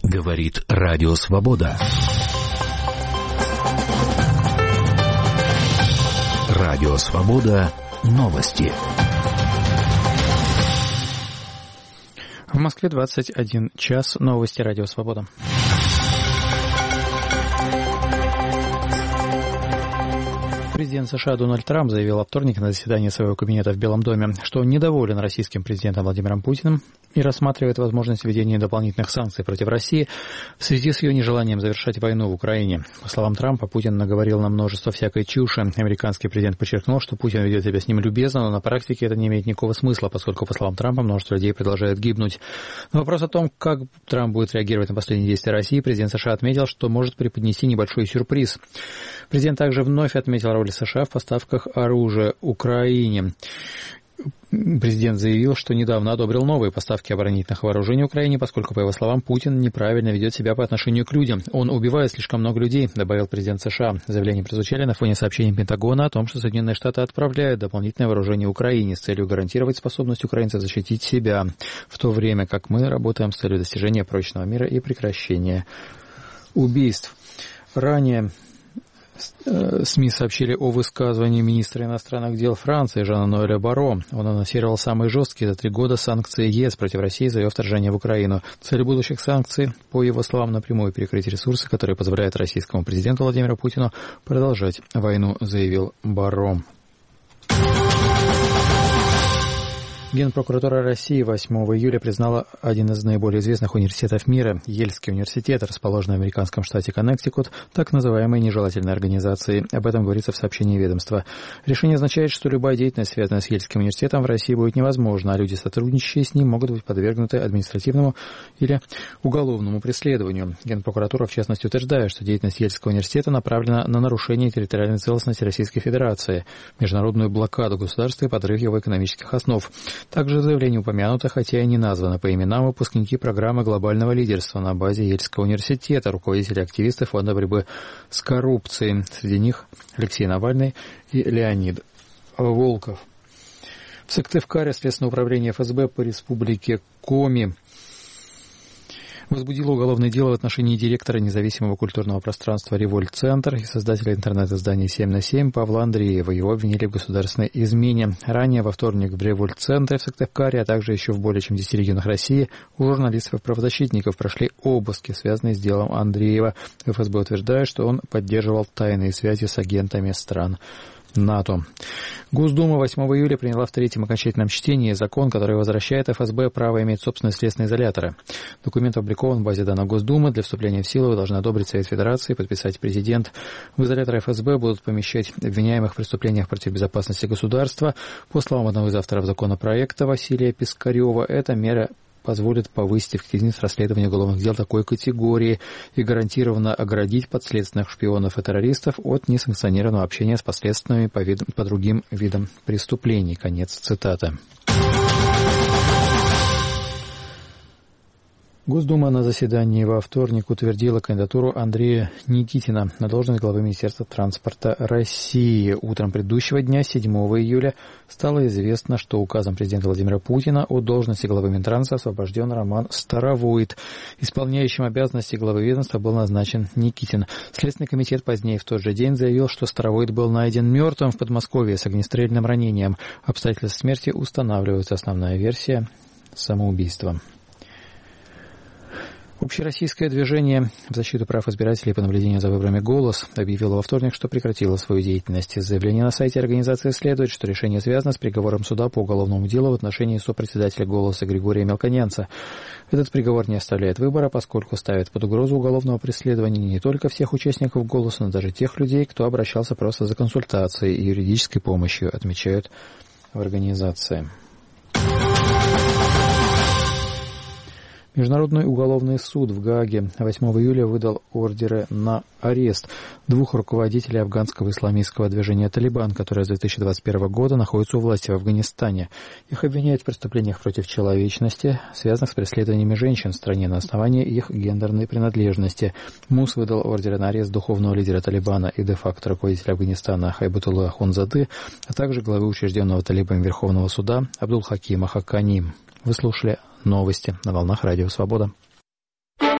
Говорит Радио Свобода. Радио Свобода. Новости. В Москве 21 час. Новости Радио Свобода. Президент США Дональд Трамп заявил во вторник на заседании своего кабинета в Белом доме, что он недоволен российским президентом Владимиром Путиным и рассматривает возможность введения дополнительных санкций против России в связи с ее нежеланием завершать войну в Украине. По словам Трампа, Путин наговорил на множество всякой чуши. Американский президент подчеркнул, что Путин ведет себя с ним любезно, но на практике это не имеет никакого смысла, поскольку, по словам Трампа, множество людей продолжает гибнуть. На вопрос о том, как Трамп будет реагировать на последние действия России, президент США отметил, что может преподнести небольшой сюрприз. Президент также вновь отметил роль США в поставках оружия Украине. Президент заявил, что недавно одобрил новые поставки оборонительных вооружений Украине, поскольку, по его словам, Путин неправильно ведет себя по отношению к людям. Он убивает слишком много людей, добавил президент США. Заявления прозвучали на фоне сообщений Пентагона о том, что Соединенные Штаты отправляют дополнительное вооружение Украине с целью гарантировать способность украинцев защитить себя, в то время как мы работаем с целью достижения прочного мира и прекращения убийств. Ранее СМИ сообщили о высказывании министра иностранных дел Франции Жана-Ноэля Барро. Он анонсировал самые жесткие за 3 года санкции ЕС против России за ее вторжение в Украину. Цель будущих санкций, по его словам, напрямую перекрыть ресурсы, которые позволяют российскому президенту Владимиру Путину продолжать войну, заявил Барро. Генпрокуратура России 8 июля признала один из наиболее известных университетов мира, Ельский университет, расположенный в американском штате Коннектикут, так называемой нежелательной организацией. Об этом говорится в сообщении ведомства. Решение означает, что любая деятельность, связанная с Ельским университетом, в России будет невозможна, а люди, сотрудничающие с ним, могут быть подвергнуты административному или уголовному преследованию. Генпрокуратура, в частности, утверждает, что деятельность Ельского университета направлена на нарушение территориальной целостности Российской Федерации, международную блокаду государства и подрыв его экономических основ. Также в заявлении упомянуто, хотя и не названо по именам, выпускники программы глобального лидерства на базе Ельского университета, руководители и активисты Фонда борьбы с коррупцией. Среди них Алексей Навальный и Леонид Волков. В Сыктывкаре Следственное управление ФСБ по республике Коми возбудило уголовное дело в отношении директора независимого культурного пространства «Револьт-центр» и создателя интернет-издания 7/7 Павла Андреева. Его обвинили в государственной измене. Ранее во вторник в «Револьт-центре» в Сыктывкаре, а также еще в более чем 10 регионах России у журналистов и правозащитников прошли обыски, связанные с делом Андреева. ФСБ утверждает, что он поддерживал тайные связи с агентами стран НАТО. Госдума 8 июля приняла в третьем окончательном чтении закон, который возвращает ФСБ право иметь собственные следственные изоляторы. Документ опубликован в базе данных Госдумы. Для вступления в силу его должны одобрить Совет Федерации, подписать президент. В изоляторы ФСБ будут помещать обвиняемых в преступлениях против безопасности государства. По словам одного из авторов законопроекта Василия Пискарева, эта мера позволит повысить эффективность расследования уголовных дел такой категории и гарантированно оградить подследственных шпионов и террористов от несанкционированного общения с подследственными по другим видам преступлений. Конец цитаты. Госдума на заседании во вторник утвердила кандидатуру Андрея Никитина на должность главы Министерства транспорта России. Утром предыдущего дня, 7 июля, стало известно, что указом президента Владимира Путина от должности главы Минтранса освобожден Роман Старовойт. Исполняющим обязанности главы ведомства был назначен Никитин. Следственный комитет позднее в тот же день заявил, что Старовойт был найден мертвым в Подмосковье с огнестрельным ранением. Обстоятельства смерти устанавливаются. Основная версия – самоубийство. Общероссийское движение в защиту прав избирателей по наблюдению за выборами «Голос» объявило во вторник, что прекратило свою деятельность. Из заявления на сайте организации следует, что решение связано с приговором суда по уголовному делу в отношении сопредседателя «Голоса» Григория Мелконянца. Этот приговор не оставляет выбора, поскольку ставит под угрозу уголовного преследования не только всех участников «Голоса», но даже тех людей, кто обращался просто за консультацией и юридической помощью, отмечают в организации. Международный уголовный суд в Гааге 8 июля выдал ордеры на арест 2 руководителей афганского исламистского движения «Талибан», которое с 2021 года находится у власти в Афганистане. Их обвиняют в преступлениях против человечности, связанных с преследованиями женщин в стране на основании их гендерной принадлежности. МУС выдал ордеры на арест духовного лидера «Талибана» и де-факто руководителя Афганистана Хайбатуллы Ахунзады, а также главы учрежденного талибами Верховного суда Абдул-Хакима Хакани. Вы слушали новости на волнах Радио Свобода.